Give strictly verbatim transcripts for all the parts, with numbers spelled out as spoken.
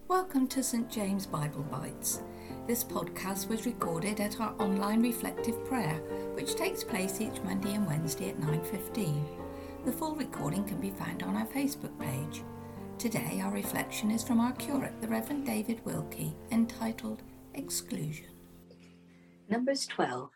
Welcome to Saint James Bible Bites. This podcast was recorded at our online reflective prayer, which takes place each Monday and Wednesday at nine fifteen. The full recording can be found on our Facebook page. Today our reflection is from our curate, the Reverend David Wilkie, entitled Exclusion. Numbers twelve.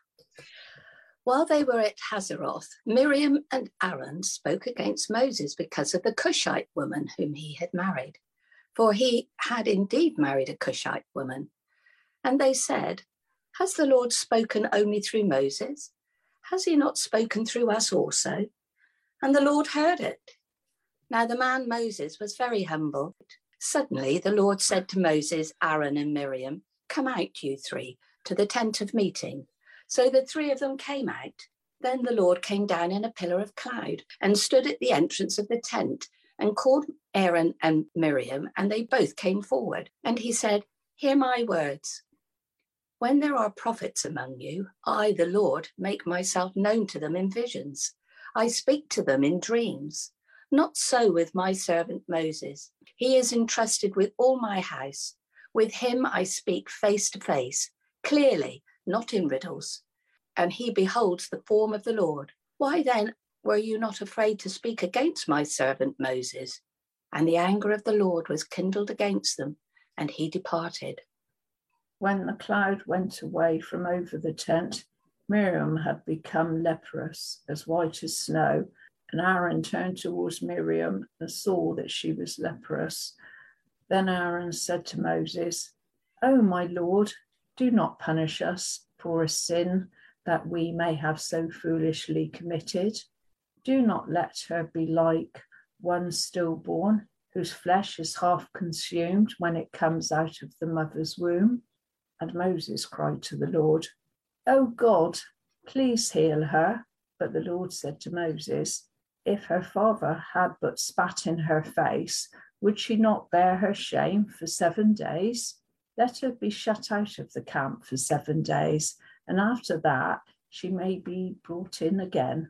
While they were at Hazeroth, Miriam and Aaron spoke against Moses because of the Cushite woman whom he had married. For he had indeed married a Cushite woman. And they said, "Has the Lord spoken only through Moses? Has he not spoken through us also?" And the Lord heard it. Now the man Moses was very humble. Suddenly the Lord said to Moses, Aaron and Miriam, "Come out, you three, to the tent of meeting." So the three of them came out. Then the Lord came down in a pillar of cloud and stood at the entrance of the tent and called Aaron and Miriam, and they both came forward. And he said, "Hear my words. When there are prophets among you, I, the Lord, make myself known to them in visions. I speak to them in dreams. Not so with my servant Moses. He is entrusted with all my house. With him I speak face to face, clearly, not in riddles. And he beholds the form of the Lord. Why then were you not afraid to speak against my servant Moses?" And the anger of the Lord was kindled against them, and he departed. When the cloud went away from over the tent, Miriam had become leprous, as white as snow, and Aaron turned towards Miriam and saw that she was leprous. Then Aaron said to Moses, "O my Lord, do not punish us for a sin that we may have so foolishly committed. Do not let her be like one stillborn, whose flesh is half consumed when it comes out of the mother's womb." And Moses cried to the Lord, "O God, please heal her." But the Lord said to Moses, "If her father had but spat in her face, would she not bear her shame for seven days? Let her be shut out of the camp for seven days, and after that she may be brought in again."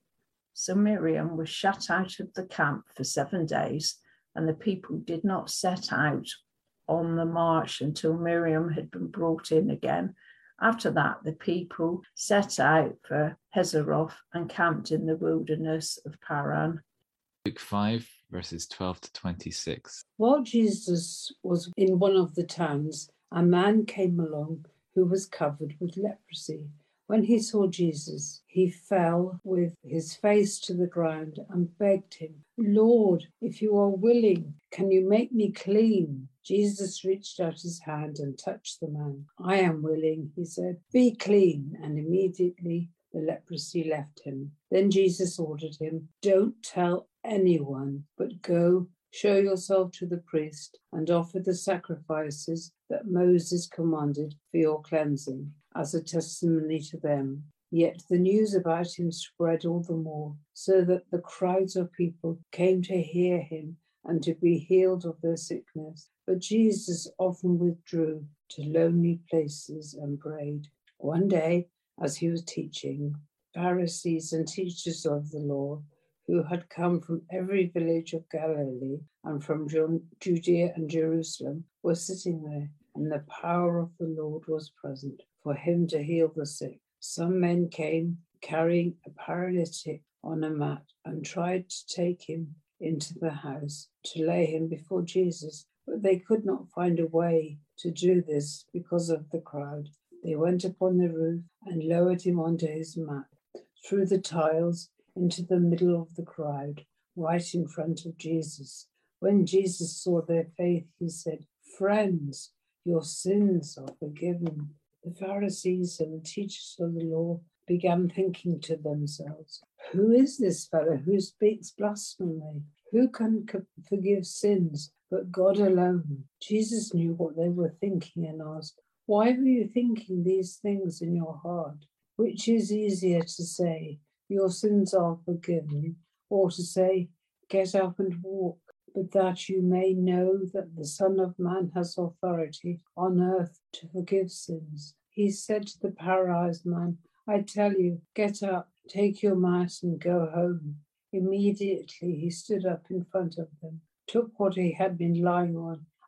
So Miriam was shut out of the camp for seven days, and the people did not set out on the march until Miriam had been brought in again. After that, the people set out for Hazeroth and camped in the wilderness of Paran. Luke five, verses twelve to twenty-six. While Jesus was in one of the towns, a man came along who was covered with leprosy. When he saw Jesus, he fell with his face to the ground and begged him, "Lord, if you are willing, can you make me clean?" Jesus reached out his hand and touched the man. "I am willing," he said. "Be clean." And immediately the leprosy left him. Then Jesus ordered him, "Don't tell anyone, but go, show yourself to the priest and offer the sacrifices that Moses commanded for your cleansing, as a testimony to them." Yet the news about him spread all the more, so that the crowds of people came to hear him and to be healed of their sickness. But Jesus often withdrew to lonely places and prayed. One day, as he was teaching, Pharisees and teachers of the law, who had come from every village of Galilee and from Judea and Jerusalem, were sitting there, and the power of the Lord was present for him to heal the sick. Some men came carrying a paralytic on a mat and tried to take him into the house to lay him before Jesus, but they could not find a way to do this because of the crowd. They went upon the roof and lowered him onto his mat through the tiles into the middle of the crowd, right in front of Jesus. When Jesus saw their faith, he said, "Friends, your sins are forgiven." The Pharisees and the teachers of the law began thinking to themselves, "Who is this fellow who speaks blasphemy? Who can forgive sins but God alone?" Jesus knew what they were thinking and asked, "Why were you thinking these things in your heart? Which is easier to say, 'Your sins are forgiven,' or to say, 'Get up and walk'? But that you may know that the Son of Man has authority on earth to forgive sins." He said to the paralyzed man, "I tell you, get up, take your mat and go home." Immediately he stood up in front of them, took what he had been lying on,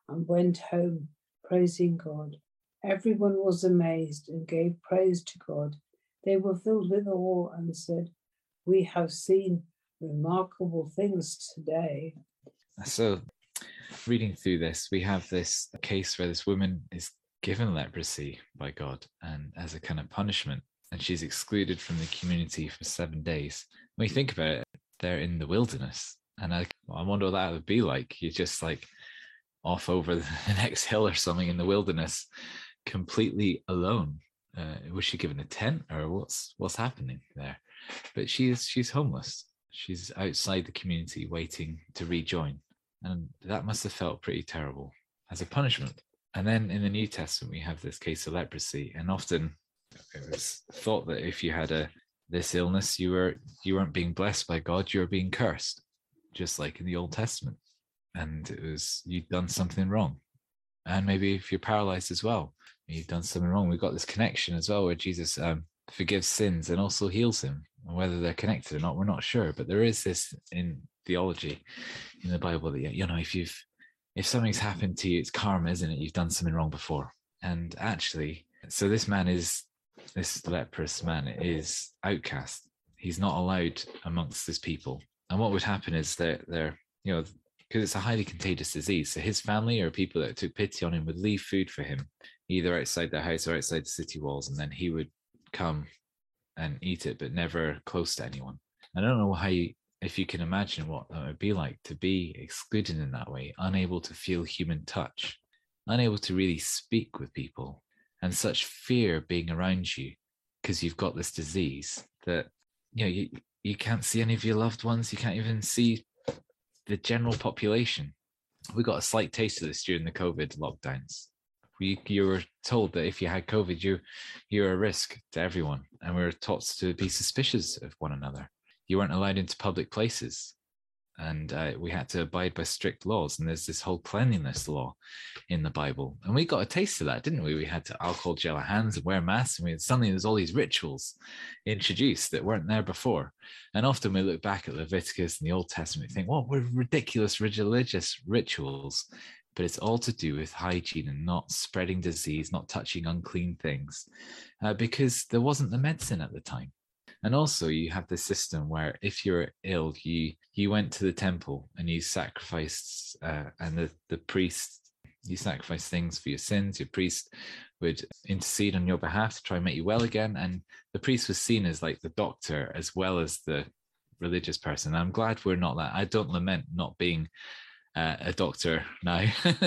and went home, praising God. Everyone was amazed and gave praise to God. They were filled with awe and said, "We have seen remarkable things today." So, reading through this, we have this case where this woman is given leprosy by God and as a kind of punishment, and she's excluded from the community for seven days. When you think about it, they're in the wilderness, and I, I wonder what that would be like. You're just like off over the next hill or something in the wilderness, completely alone. Uh, was she given a tent, or what's what's happening there? But she's she's homeless. She's outside the community waiting to rejoin, and that must have felt pretty terrible as a punishment. And then in the New Testament, we have this case of leprosy, and often it was thought that if you had a this illness, you were you weren't being blessed by God, you were being cursed, just like in the Old Testament. And it was you'd done something wrong. And maybe if you're paralyzed as well, you've done something wrong. We've got this connection as well where Jesus um, forgives sins and also heals him. And whether they're connected or not, we're not sure. But there is this in theology in the Bible that, you know, if you've if something's happened to you, it's karma, isn't it? You've done something wrong before. And actually, so this man is, this leprous man is outcast. He's not allowed amongst his people. And what would happen is that they're, you know, because it's a highly contagious disease. So his family or people that took pity on him would leave food for him, either outside their house or outside the city walls. And then he would come and eat it, but never close to anyone. I don't know how you, if you can imagine what that would be like to be excluded in that way, unable to feel human touch, unable to really speak with people, and such fear being around you because you've got this disease that, you know, you, you can't see any of your loved ones. You can't even see the general population. We got a slight taste of this during the COVID lockdowns. We, you were told that if you had COVID, you, you're a risk to everyone. And we were taught to be suspicious of one another. You weren't allowed into public places. And uh, we had to abide by strict laws. And there's this whole cleanliness law in the Bible. And we got a taste of that, didn't we? We had to alcohol gel our hands and wear masks. And we had, suddenly there's all these rituals introduced that weren't there before. And often we look back at Leviticus and the Old Testament and think, well, we're ridiculous religious rituals. But it's all to do with hygiene and not spreading disease, not touching unclean things, uh, because there wasn't the medicine at the time. And also you have this system where if you're ill, you you went to the temple and you sacrificed, uh, and the, the priest, you sacrificed things for your sins. Your priest would intercede on your behalf to try and make you well again. And the priest was seen as like the doctor as well as the religious person. And I'm glad we're not that. I don't lament not being uh, a doctor now.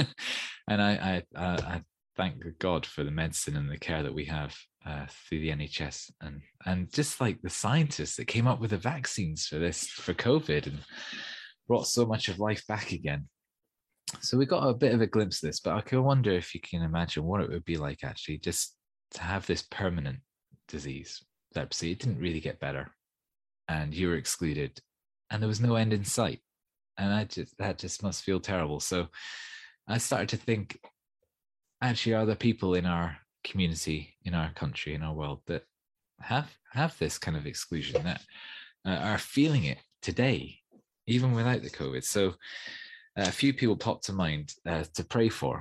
And I, I, I, I thank God for the medicine and the care that we have uh, through the N H S, and and just like the scientists that came up with the vaccines for this, for COVID, and brought so much of life back again. So we got a bit of a glimpse of this, but I can wonder if you can imagine what it would be like actually just to have this permanent disease, leprosy. It didn't really get better, and you were excluded, and there was no end in sight, and I just that just must feel terrible. So I started to think, actually, are there people in our community, in our country, in our world that have have this kind of exclusion, that uh, are feeling it today, even without the COVID? So uh, a few people popped to mind uh, to pray for,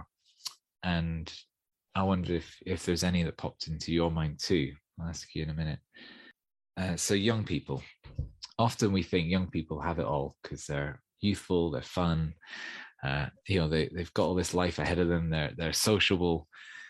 and I wonder if if there's any that popped into your mind too. I'll ask you in a minute. Uh, so young people, often we think young people have it all because they're youthful, they're fun, uh, you know, they, they've got all this life ahead of them, they're they're sociable.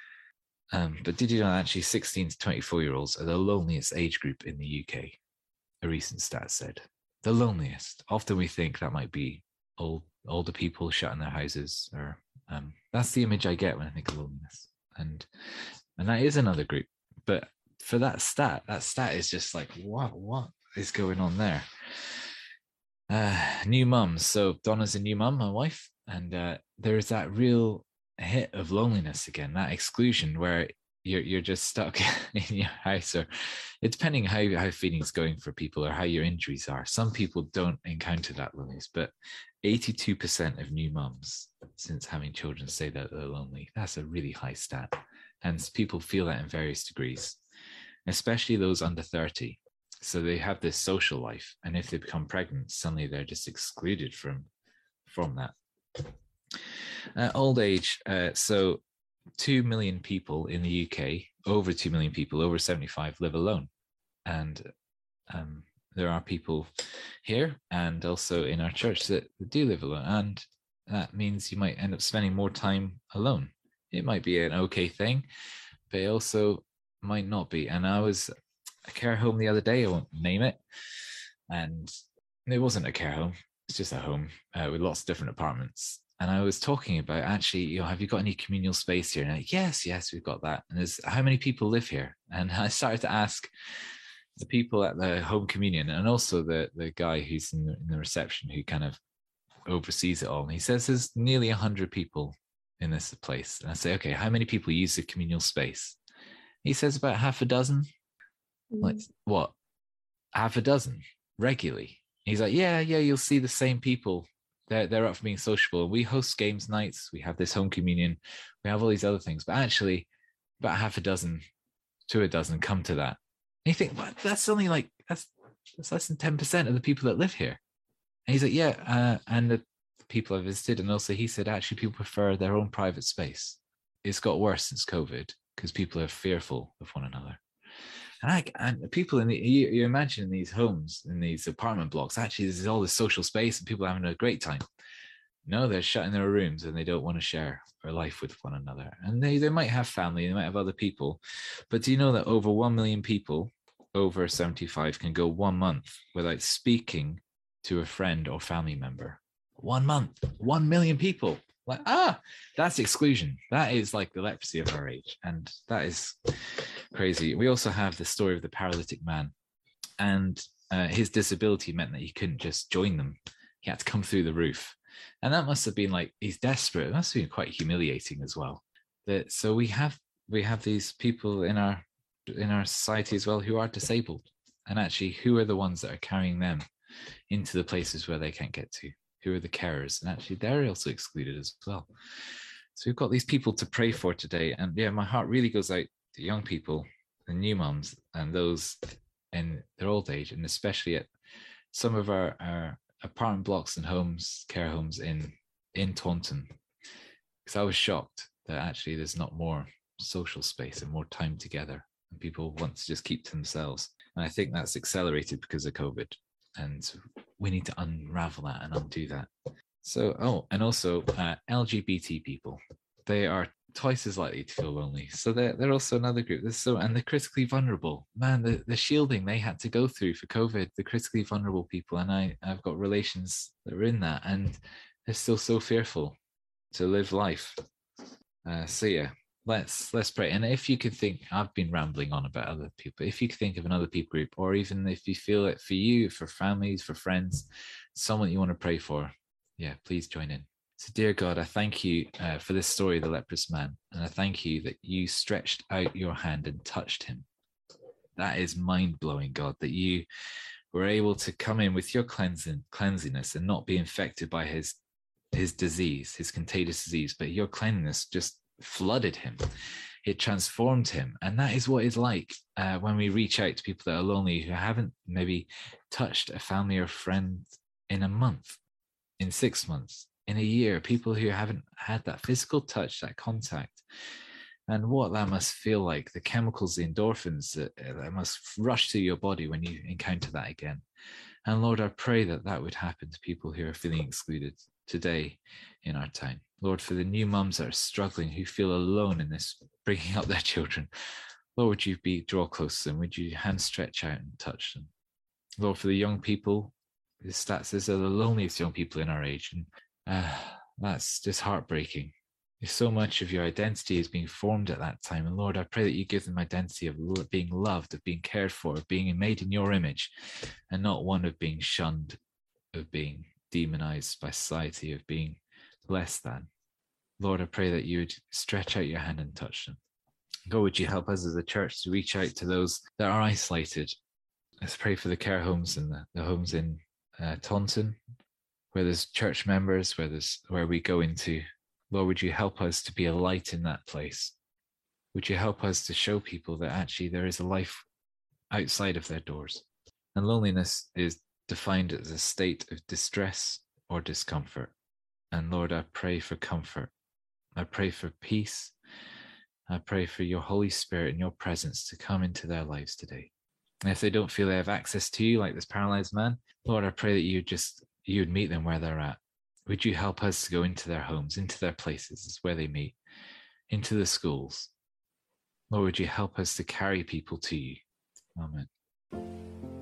Um, but did you know actually sixteen to twenty-four year olds are the loneliest age group in the U K? A recent stat said. The loneliest. Often we think that might be old older people shut in their houses, or um, that's the image I get when I think of loneliness. And and that is another group. But for that stat, that stat is just like, what, what is going on there? Uh, new mums. So Donna's a new mum, my wife, and uh, there is that real hit of loneliness again, that exclusion where you're you're just stuck in your house, or it's depending how how feeling's going for people or how your injuries are. Some people don't encounter that loneliness, but eighty-two percent of new mums since having children say that they're lonely. That's a really high stat, and people feel that in various degrees, especially those under thirty. So they have this social life, and if they become pregnant, suddenly they're just excluded from from that. Uh, old age. Uh, so two million people in the U K, over two million people, over seventy-five, live alone. And um, there are people here and also in our church that do live alone. And that means you might end up spending more time alone. It might be an okay thing, but it also might not be. And I was at a care home the other day, I won't name it. And it wasn't a care home, it's just a home uh, with lots of different apartments. And I was talking about, actually, you know, have you got any communal space here? And I'm like, yes, yes, we've got that. And there's, how many people live here? And I started to ask the people at the home communion and also the, the guy who's in the, in the reception who kind of oversees it all. And he says there's nearly one hundred people in this place. And I say, okay, how many people use the communal space? He says about half a dozen. Mm. Like, what? Half a dozen regularly? He's like, yeah, yeah, you'll see the same people. They're, they're up for being sociable. We host games nights. We have this home communion. We have all these other things. But actually, about half a dozen to a dozen come to that. And you think, what? That's only like, that's, that's less than ten percent of the people that live here. And he's like, yeah. Uh, and the people I visited, and also he said, actually, people prefer their own private space. It's got worse since COVID because people are fearful of one another. And, I, and people in the, you, you imagine in these homes, in these apartment blocks, actually there's all this social space and people are having a great time. No, they're shut in their rooms and they don't want to share their life with one another. And they, they might have family, they might have other people. But do you know that over one million people over seventy-five can go one month without speaking to a friend or family member? One month, one million people. Like, ah, that's exclusion. That is like the leprosy of our age. And that is crazy. We also have the story of the paralytic man. And uh, his disability meant that he couldn't just join them. He had to come through the roof. And that must have been like, he's desperate. It must have been quite humiliating as well. That, so we have we have these people in our in our society as well who are disabled. And actually, who are the ones that are carrying them into the places where they can't get to? Who are the carers? And actually, they're also excluded as well. So we've got these people to pray for today. And yeah, my heart really goes out to young people, the new mums, and those in their old age, and especially at some of our, our apartment blocks and homes, care homes in, in Taunton. Because I was shocked that actually there's not more social space and more time together. And people want to just keep to themselves. And I think that's accelerated because of COVID. And we need to unravel that and undo that. So, oh, and also uh, L G B T people, they are twice as likely to feel lonely. So they're, they're also another group. There's so, and the critically vulnerable, man, the, the shielding they had to go through for COVID, the critically vulnerable people. And I, I've got relations that are in that, and they're still so fearful to live life. Uh, so yeah, let's let's pray. And if you could think, I've been rambling on about other people, if you could think of another people group, or even if you feel it for you, for families, for friends, someone you want to pray for, yeah, please join in. So dear God, I thank you uh, for this story of the leprous man. And I thank you that you stretched out your hand and touched him. That is mind-blowing, God, that you were able to come in with your cleansing, cleanliness and not be infected by his, his disease, his contagious disease, but your cleanliness just flooded him. It transformed him. And that is what it's like uh, when we reach out to people that are lonely, who haven't maybe touched a family or friend in a month, in six months, in a year, people who haven't had that physical touch, that contact. And what that must feel like, the chemicals, the endorphins that, that must rush through your body when you encounter that again. And Lord, I pray that that would happen to people who are feeling excluded today in our town. Lord, for the new mums that are struggling, who feel alone in this, bringing up their children, Lord, would you be draw close to them? Would you hand stretch out and touch them? Lord, for the young people, the stats says they're the loneliest young people in our age. And uh, that's just heartbreaking. There's so much of your identity is being formed at that time. And Lord, I pray that you give them identity of being loved, of being cared for, of being made in your image, and not one of being shunned, of being demonized by society, of being less than. Lord, I pray that you would stretch out your hand and touch them. God, would you help us as a church to reach out to those that are isolated? Let's pray for the care homes and the, the homes in uh, Taunton, where there's church members, where there's where we go into. Lord, would you help us to be a light in that place? Would you help us to show people that actually there is a life outside of their doors? And loneliness is defined as a state of distress or discomfort. And Lord, I pray for comfort. I pray for peace. I pray for your Holy Spirit and your presence to come into their lives today. And if they don't feel they have access to you, like this paralyzed man, Lord, I pray that you just, you would meet them where they're at. Would you help us to go into their homes, into their places where they meet, into the schools? Lord, would you help us to carry people to you? Amen.